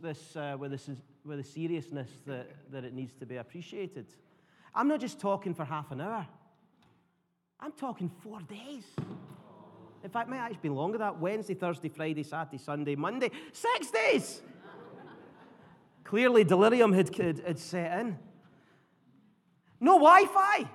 this with the seriousness that it needs to be appreciated. I'm not just talking for half an hour. I'm talking 4 days. In fact, it might actually be longer than that. Wednesday, Thursday, Friday, Saturday, Sunday, Monday. 6 days! Clearly, delirium had set in. No Wi-Fi!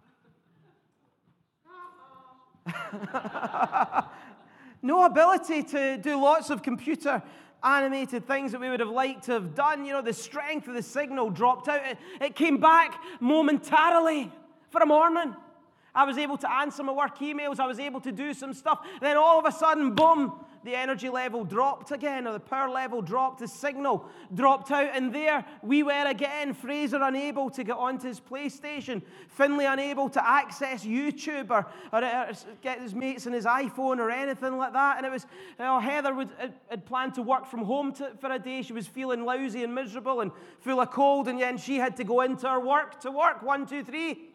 No ability to do lots of computer animated things that we would have liked to have done. You know, the strength of the signal dropped out. It came back momentarily for a morning. I was able to answer my work emails. I was able to do some stuff. Then all of a sudden, boom, the energy level dropped again, or the power level dropped, the signal dropped out, and there we were again. Fraser unable to get onto his PlayStation, Finlay unable to access YouTube or get his mates on his iPhone or anything like that. And it was, Heather had planned to work from home for a day. She was feeling lousy and miserable and full of cold, and then she had to go into her work to work. 1, 2, 3.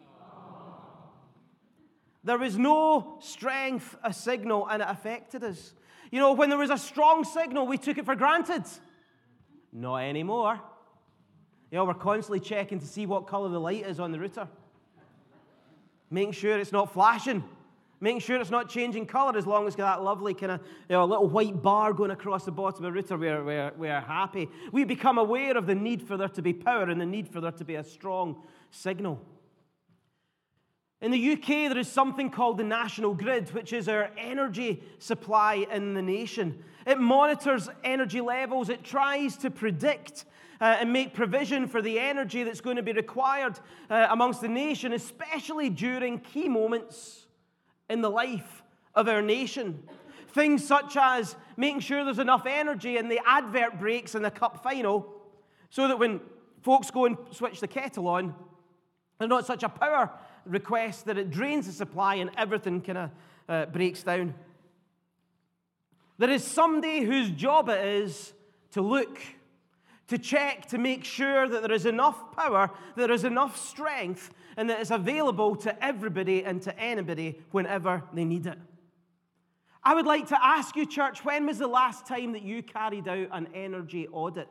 There was no strength, a signal, and it affected us. You know, when there was a strong signal, we took it for granted. Not anymore. You know, we're constantly checking to see what color the light is on the router. Making sure it's not flashing. Making sure it's not changing color. As long as it's got that lovely kind of, little white bar going across the bottom of the router, we're happy. We become aware of the need for there to be power and the need for there to be a strong signal. In the UK, there is something called the National Grid, which is our energy supply in the nation. It monitors energy levels. It tries to predict and make provision for the energy that's going to be required amongst the nation, especially during key moments in the life of our nation. Things such as making sure there's enough energy in the advert breaks in the cup final, so that when folks go and switch the kettle on, there's not such a power request that it drains the supply and everything kind of breaks down. There is somebody whose job it is to look, to check, to make sure that there is enough power, that there is enough strength, and that it's available to everybody and to anybody whenever they need it. I would like to ask you, church, when was the last time that you carried out an energy audit?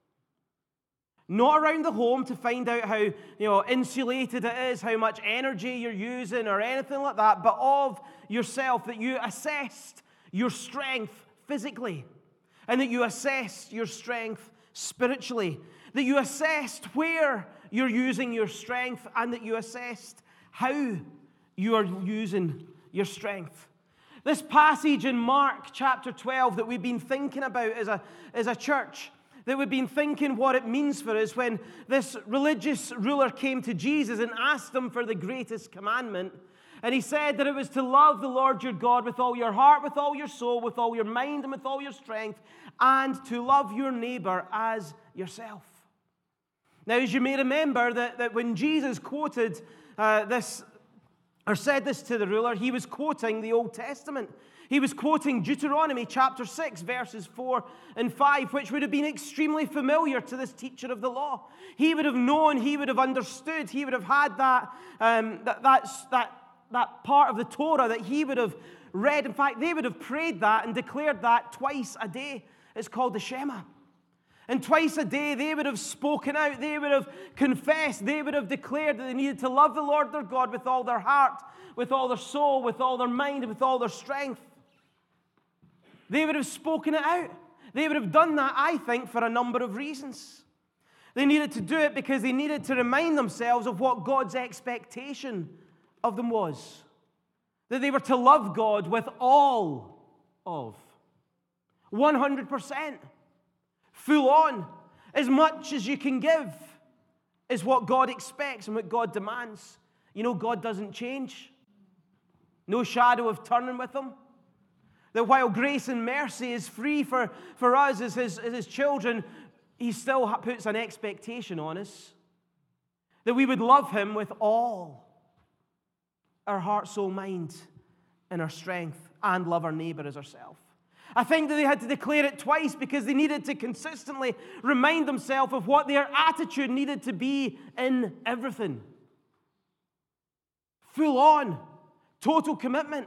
Not around the home to find out how insulated it is, how much energy you're using or anything like that, but of yourself, that you assessed your strength physically, and that you assessed your strength spiritually, that you assessed where you're using your strength, and that you assessed how you are using your strength. This passage in Mark chapter 12 that we've been thinking about as a church, that we've been thinking what it means for us when this religious ruler came to Jesus and asked him for the greatest commandment. And he said that it was to love the Lord your God with all your heart, with all your soul, with all your mind, and with all your strength, and to love your neighbor as yourself. Now, as you may remember, that when Jesus quoted this, or said this to the ruler, he was quoting the Old Testament. He was quoting Deuteronomy chapter 6, verses 4 and 5, which would have been extremely familiar to this teacher of the law. He would have known, he would have understood, he would have had that part of the Torah that he would have read. In fact, they would have prayed that and declared that twice a day. It's called the Shema. And twice a day, they would have spoken out, they would have confessed, they would have declared that they needed to love the Lord their God with all their heart, with all their soul, with all their mind, and with all their strength. They would have spoken it out. They would have done that, I think, for a number of reasons. They needed to do it because they needed to remind themselves of what God's expectation of them was. That they were to love God with all of. 100%. Full on. As much as you can give is what God expects and what God demands. You know, God doesn't change. No shadow of turning with Him. That while grace and mercy is free for us as his children, He still puts an expectation on us that we would love Him with all our heart, soul, mind, and our strength, and love our neighbor as ourselves. I think that they had to declare it twice because they needed to consistently remind themselves of what their attitude needed to be in everything. Full on, total commitment.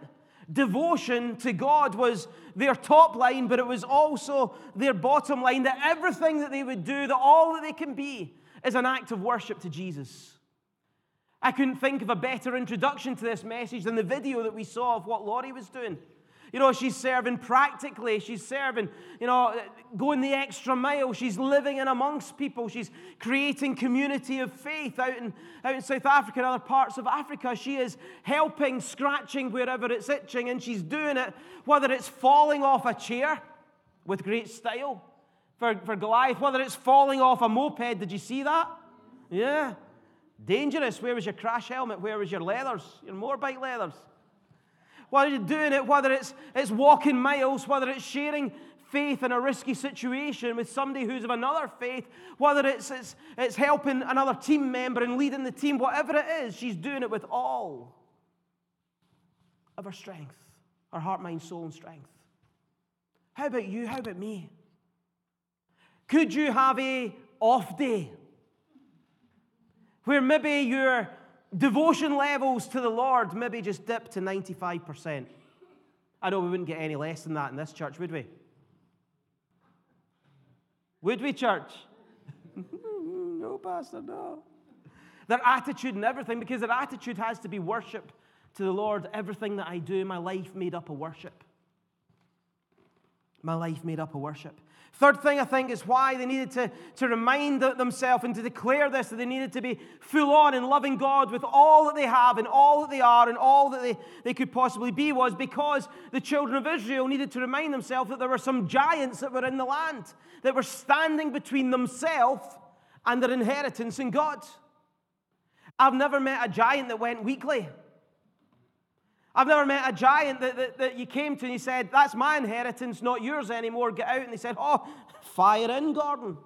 Devotion to God was their top line, but it was also their bottom line, that everything that they would do, that all that they can be, is an act of worship to Jesus. I couldn't think of a better introduction to this message than the video that we saw of what Laurie was doing. You know, she's serving practically. She's serving, going the extra mile. She's living in amongst people. She's creating community of faith out in South Africa and other parts of Africa. She is helping, scratching wherever it's itching, and she's doing it, whether it's falling off a chair with great style for Goliath, whether it's falling off a moped. Did you see that? Yeah. Dangerous. Where was your crash helmet? Where was your leathers? Your motorbike leathers? Whether you're doing it, whether it's walking miles, whether it's sharing faith in a risky situation with somebody who's of another faith, whether it's helping another team member and leading the team, whatever it is, she's doing it with all of her strength, her heart, mind, soul, and strength. How about you? How about me? Could you have a off day where maybe your devotion levels to the Lord maybe just dip to 95%? I know we wouldn't get any less than that in this church, would we? Would we, church? No, Pastor, no. Their attitude and everything, because their attitude has to be worship to the Lord. Everything that I do, my life made up of worship. My life made up of worship. Third thing, I think, is why they needed to remind themselves and to declare this, that they needed to be full on in loving God with all that they have and all that they are and all that they could possibly be, was because the children of Israel needed to remind themselves that there were some giants that were in the land, that were standing between themselves and their inheritance in God. I've never met a giant that went weakly. I've never met a giant that you came to and he said, that's my inheritance, not yours anymore, get out. And they said, oh, fire in, Gordon.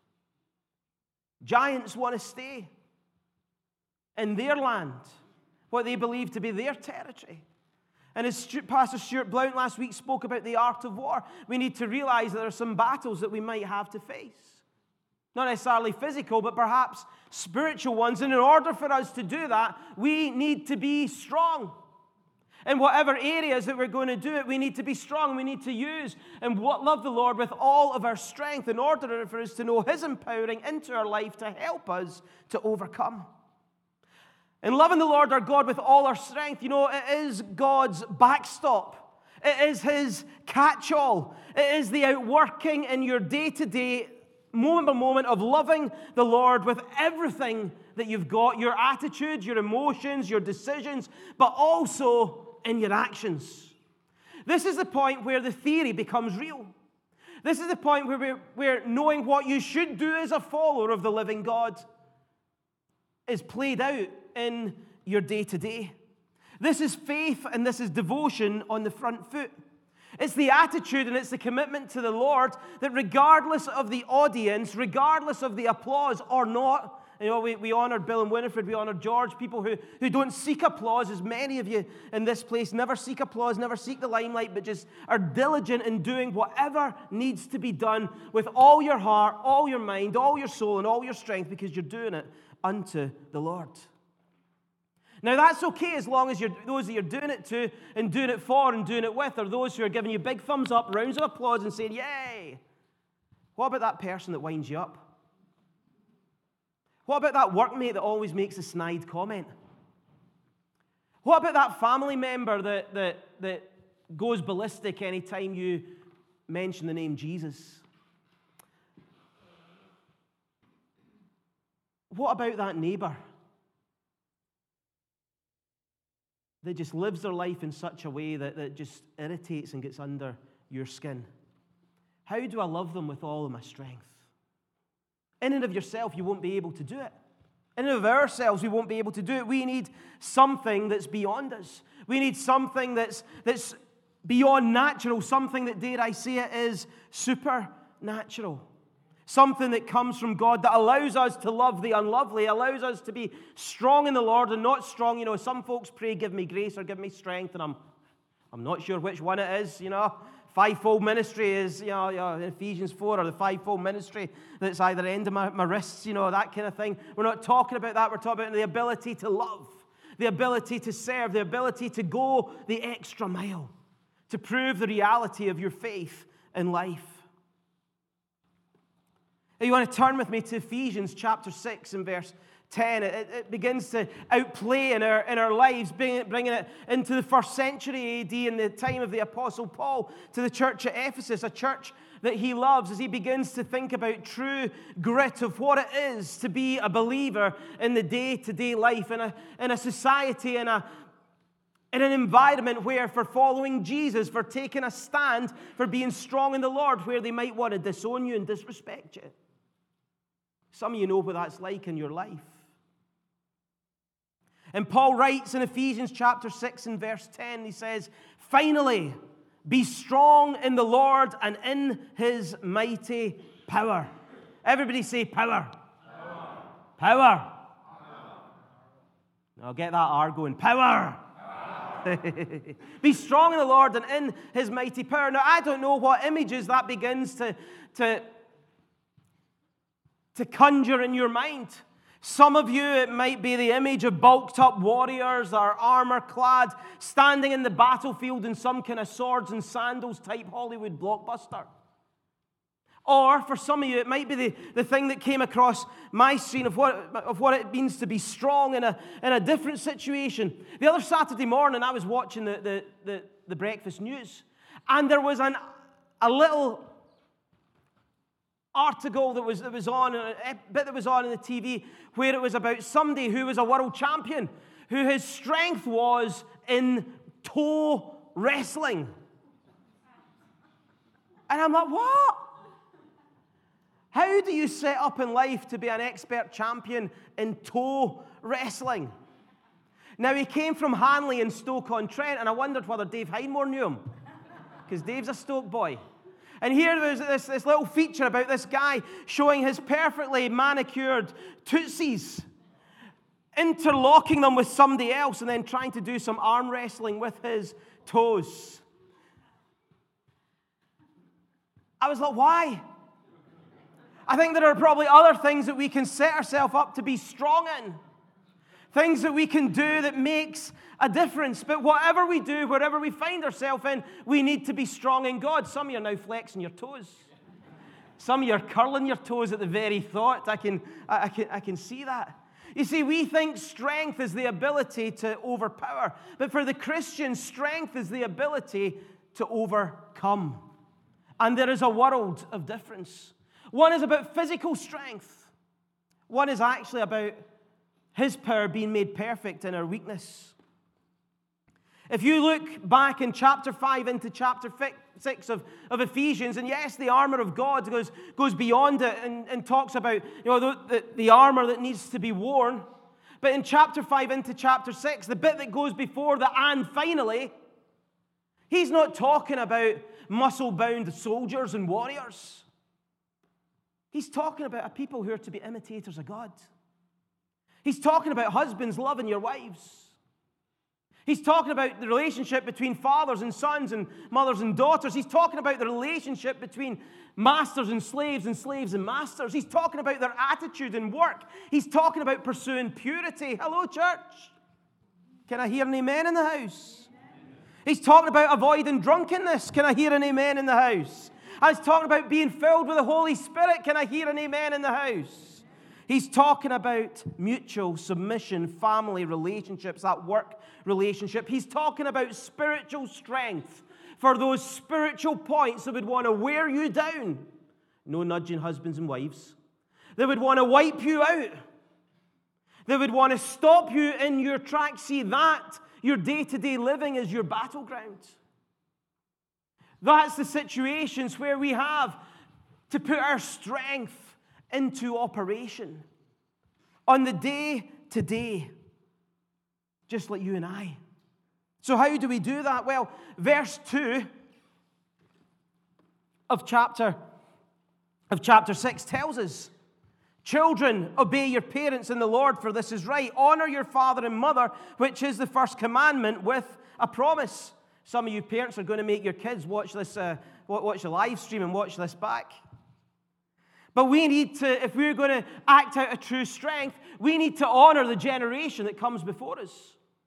Giants want to stay in their land, what they believe to be their territory. And as Pastor Stuart Blount last week spoke about the art of war, we need to realize that there are some battles that we might have to face. Not necessarily physical, but perhaps spiritual ones. And in order for us to do that, we need to be strong. In whatever areas that we're going to do it, we need to be strong. We need to use and love the Lord with all of our strength in order for us to know His empowering into our life to help us to overcome. In loving the Lord our God with all our strength, it is God's backstop. It is His catch-all. It is the outworking in your day-to-day, moment-by-moment of loving the Lord with everything that you've got, your attitudes, your emotions, your decisions, but also in your actions. This is the point where the theory becomes real. This is the point where knowing what you should do as a follower of the living God is played out in your day-to-day. This is faith and this is devotion on the front foot. It's the attitude and it's the commitment to the Lord that regardless of the audience, regardless of the applause or not, we honored Bill and Winifred, we honored George, people who don't seek applause, as many of you in this place never seek applause, never seek the limelight, but just are diligent in doing whatever needs to be done with all your heart, all your mind, all your soul, and all your strength, because you're doing it unto the Lord. Now, that's okay as long as those that you're doing it to and doing it for and doing it with are those who are giving you big thumbs up, rounds of applause, and saying, yay! What about that person that winds you up? What about that workmate that always makes a snide comment? What about that family member that goes ballistic anytime you mention the name Jesus? What about that neighbor that just lives their life in such a way that just irritates and gets under your skin? How do I love them with all of my strength? In and of yourself, you won't be able to do it. In and of ourselves, we won't be able to do it. We need something that's beyond us. We need something that's beyond natural, something that, dare I say it, is supernatural. Something that comes from God that allows us to love the unlovely, allows us to be strong in the Lord and not strong. Some folks pray, give me grace or give me strength, and I'm not sure which one it is, Fivefold ministry is, Ephesians 4, or the fivefold ministry that's either end of my wrists, that kind of thing. We're not talking about that. We're talking about the ability to love, the ability to serve, the ability to go the extra mile, to prove the reality of your faith in life. Now, you want to turn with me to Ephesians chapter 6 and verse 10. It begins to outplay in our lives, bringing it into the first century AD in the time of the Apostle Paul to the church at Ephesus, a church that he loves, as he begins to think about true grit of what it is to be a believer in the day-to-day life, in a society, in an environment where, for following Jesus, for taking a stand, for being strong in the Lord, where they might want to disown you and disrespect you. Some of you know what that's like in your life. And Paul writes in Ephesians chapter 6 and verse 10, he says, "Finally, be strong in the Lord and in His mighty power." Everybody say power. Power. Power. I'll get that R going. Power. Be strong in the Lord and in His mighty power. Now, I don't know what images that begins to conjure in your mind. Some of you, it might be the image of bulked up warriors or armor clad, standing in the battlefield in some kind of swords and sandals type Hollywood blockbuster. Or for some of you, it might be the thing that came across my screen of what it means to be strong in a different situation. The other Saturday morning, I was watching the breakfast news, and there was a little article that was on, a bit that was on in the TV, where it was about somebody who was a world champion, who his strength was in toe wrestling. And I'm like, what? How do you set up in life to be an expert champion in toe wrestling? Now, he came from Hanley in Stoke-on-Trent, and I wondered whether Dave Highmore knew him, because Dave's a Stoke boy. And here there's this little feature about this guy showing his perfectly manicured tootsies, interlocking them with somebody else, and then trying to do some arm wrestling with his toes. I was like, why? I think there are probably other things that we can set ourselves up to be strong in. Things that we can do that makes a difference. But whatever we do, wherever we find ourselves in, we need to be strong in God. Some of you are now flexing your toes. Some of you are curling your toes at the very thought. I can see that. You see, we think strength is the ability to overpower. But for the Christian, strength is the ability to overcome. And there is a world of difference. One is about physical strength. One is actually about His power being made perfect in our weakness. If you look back in chapter 5 into chapter 6 of Ephesians, and yes, the armor of God goes beyond it and talks about the armor that needs to be worn. But in chapter 5 into chapter 6, the bit that goes before the "and finally," he's not talking about muscle-bound soldiers and warriors. He's talking about a people who are to be imitators of God. He's talking about husbands loving your wives. He's talking about the relationship between fathers and sons and mothers and daughters. He's talking about the relationship between masters and slaves and masters. He's talking about their attitude in work. He's talking about pursuing purity. Hello, church. Can I hear an amen in the house? He's talking about avoiding drunkenness. Can I hear an amen in the house? He's talking about being filled with the Holy Spirit. Can I hear an amen in the house? He's talking about mutual submission, family relationships, that work relationship. He's talking about spiritual strength for those spiritual points that would want to wear you down. No nudging husbands and wives. They would want to wipe you out. They would want to stop you in your tracks. See that your day-to-day living is your battleground. That's the situations where we have to put our strength into operation on the day-to-day, just like you and I. So how do we do that? Well, verse 2 of chapter 6 tells us, "Children, obey your parents in the Lord, for this is right. Honor your father and mother, which is the first commandment, with a promise." Some of you parents are going to make your kids watch this, watch the live stream and watch this back. But we need to, if we're going to act out a true strength, we need to honor the generation that comes before us.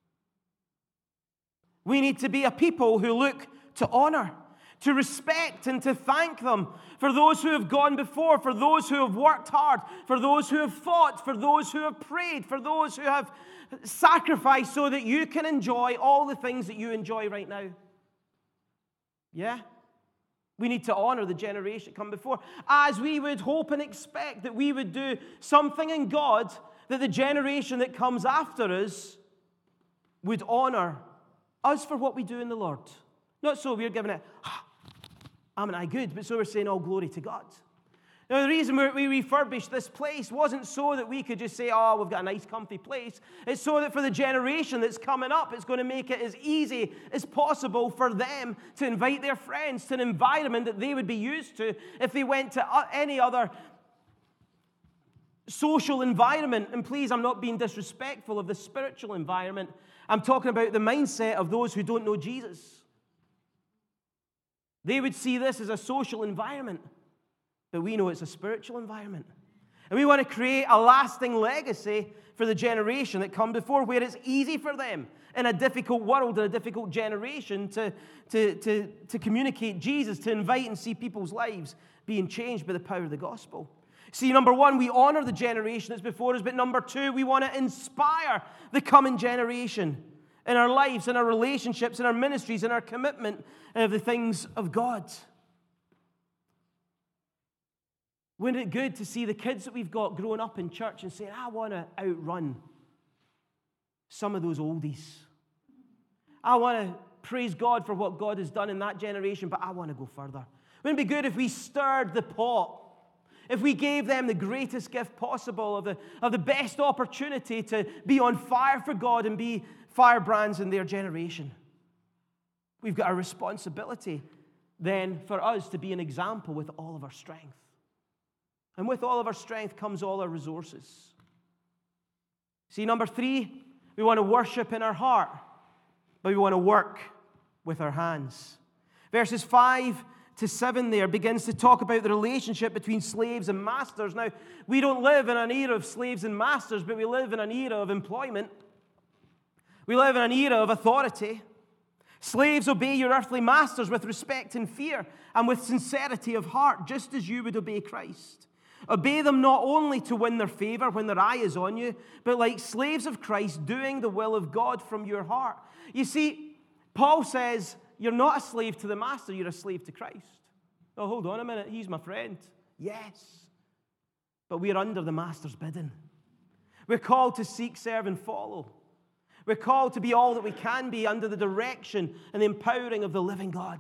We need to be a people who look to honor, to respect and to thank them for those who have gone before, for those who have worked hard, for those who have fought, for those who have prayed, for those who have sacrificed so that you can enjoy all the things that you enjoy right now. Yeah? We need to honor the generation that come before, as we would hope and expect that we would do something in God that the generation that comes after us would honor us for what we do in the Lord. Not so we're giving it, am I good? But so we're saying all glory to God. Now, the reason we refurbished this place wasn't so that we could just say, oh, we've got a nice, comfy place. It's so that for the generation that's coming up, it's going to make it as easy as possible for them to invite their friends to an environment that they would be used to if they went to any other social environment. And please, I'm not being disrespectful of the spiritual environment. I'm talking about the mindset of those who don't know Jesus. They would see this as a social environment. But we know it's a spiritual environment. And we want to create a lasting legacy for the generation that come before, where it's easy for them in a difficult world, in a difficult generation, to communicate Jesus, to invite and see people's lives being changed by the power of the gospel. See, number one, we honor the generation that's before us, but number two, we want to inspire the coming generation in our lives, in our relationships, in our ministries, in our commitment of the things of God. Wouldn't it good to see the kids that we've got growing up in church and saying, I want to outrun some of those oldies. I want to praise God for what God has done in that generation, but I want to go further. Wouldn't it be good if we stirred the pot? If we gave them the greatest gift possible of the best opportunity to be on fire for God and be firebrands in their generation? We've got a responsibility then for us to be an example with all of our strength. And with all of our strength comes all our resources. See, number three, we want to worship in our heart, but we want to work with our hands. Verses 5 to 7 there begins to talk about the relationship between slaves and masters. Now, we don't live in an era of slaves and masters, but we live in an era of employment. We live in an era of authority. Slaves, obey your earthly masters with respect and fear and with sincerity of heart, just as you would obey Christ. Obey them not only to win their favor when their eye is on you, but like slaves of Christ, doing the will of God from your heart. You see, Paul says, you're not a slave to the master, you're a slave to Christ. Oh, hold on a minute, he's my friend. Yes, but we're under the master's bidding. We're called to seek, serve, and follow. We're called to be all that we can be under the direction and the empowering of the living God.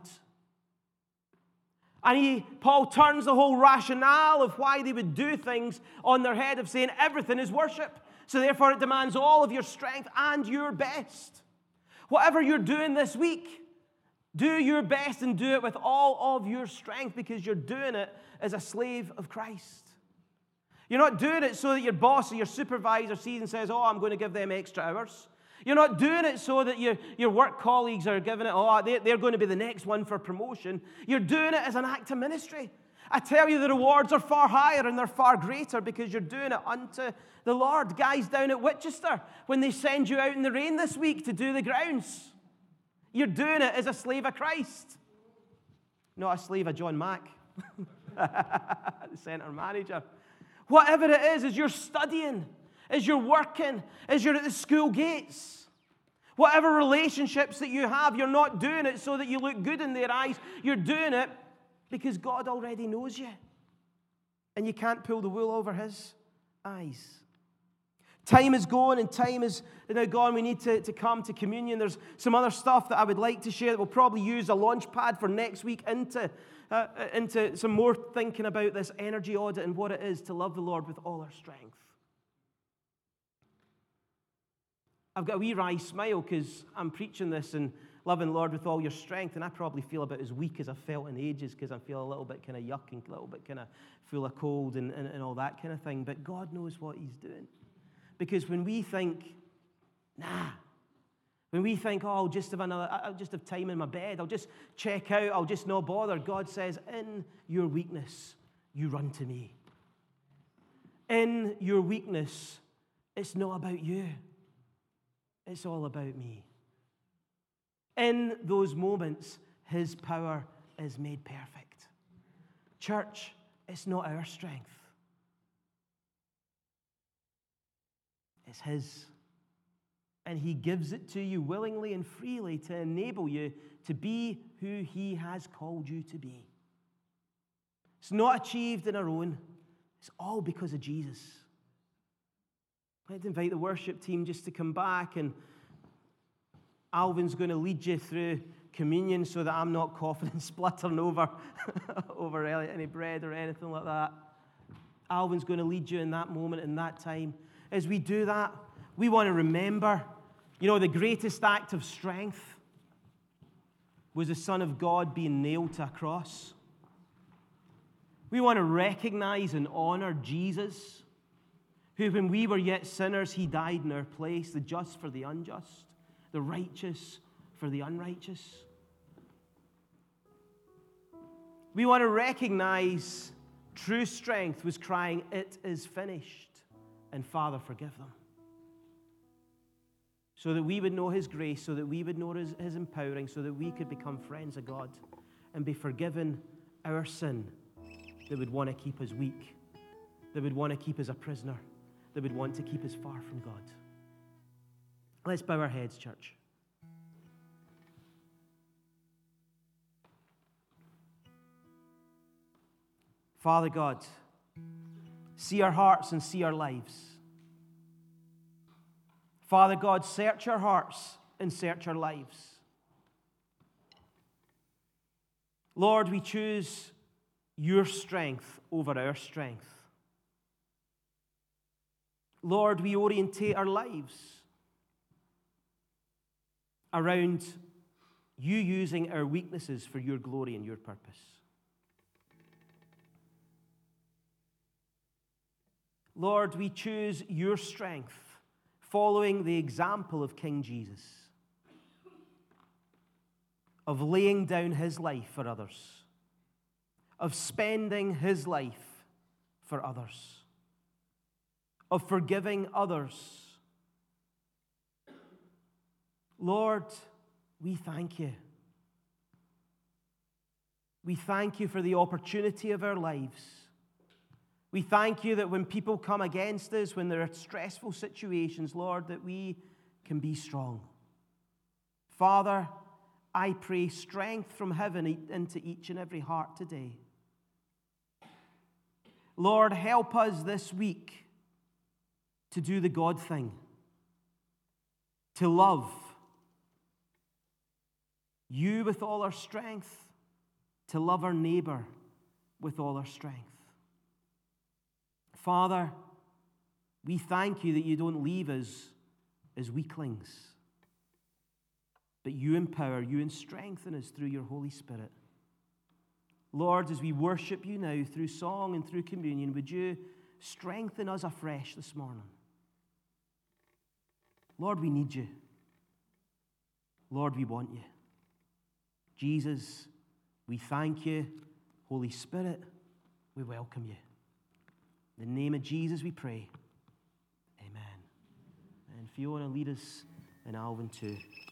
And Paul turns the whole rationale of why they would do things on their head of saying everything is worship. So therefore it demands all of your strength and your best. Whatever you're doing this week, do your best and do it with all of your strength, because you're doing it as a slave of Christ. You're not doing it so that your boss or your supervisor sees and says, oh, I'm going to give them extra hours. You're not doing it so that your work colleagues are giving it, oh, they're going to be the next one for promotion. You're doing it as an act of ministry. I tell you, the rewards are far higher and they're far greater because you're doing it unto the Lord. Guys down at Winchester, when they send you out in the rain this week to do the grounds, you're doing it as a slave of Christ, not a slave of John Mack, the centre manager. Whatever it is, as you're studying, as you're working, as you're at the school gates, whatever relationships that you have, you're not doing it so that you look good in their eyes. You're doing it because God already knows you. And you can't pull the wool over his eyes. Time is going and time is now gone. We need to come to communion. There's some other stuff that I would like to share that we'll probably use a launch pad for next week into some more thinking about this energy audit and what it is to love the Lord with all our strength. I've got a wee wry smile because I'm preaching this and loving the Lord with all your strength, and I probably feel about as weak as I've felt in ages because I feel a little bit kind of yuck and a little bit kind of full of cold and all that kind of thing. But God knows what he's doing. Because when we think, when we think, oh, I'll just have time in my bed, I'll just check out, I'll just not bother, God says, in your weakness, you run to me. In your weakness, it's not about you. It's all about me. In those moments, his power is made perfect. Church, it's not our strength. It's his. And he gives it to you willingly and freely to enable you to be who he has called you to be. It's not achieved in our own. It's all because of Jesus. I'd invite the worship team just to come back, and Alvin's going to lead you through communion so that I'm not coughing and spluttering over any bread or anything like that. Alvin's going to lead you in that moment, in that time. As we do that, we want to remember, the greatest act of strength was the Son of God being nailed to a cross. We want to recognize and honor Jesus, who, when we were yet sinners, he died in our place, the just for the unjust, the righteous for the unrighteous. We want to recognize true strength was crying, "It is finished," and Father, forgive them. So that we would know his grace, so that we would know his empowering, so that we could become friends of God and be forgiven our sin that would want to keep us weak, that would want to keep us a prisoner, that would want to keep us far from God. Let's bow our heads, church. Father God, see our hearts and see our lives. Father God, search our hearts and search our lives. Lord, we choose your strength over our strength. Lord, we orientate our lives around you using our weaknesses for your glory and your purpose. Lord, we choose your strength, following the example of King Jesus, of laying down his life for others, of spending his life for others, of forgiving others. Lord, we thank you. We thank you for the opportunity of our lives. We thank you that when people come against us, when there are stressful situations, Lord, that we can be strong. Father, I pray strength from heaven into each and every heart today. Lord, help us this week to do the God thing, to love you with all our strength, to love our neighbor with all our strength. Father, we thank you that you don't leave us as weaklings, but you empower, you strengthen us through your Holy Spirit. Lord, as we worship you now through song and through communion, would you strengthen us afresh this morning? Lord, we need you. Lord, we want you. Jesus, we thank you. Holy Spirit, we welcome you. In the name of Jesus we pray. Amen. And Fiona, lead us in Alvin too.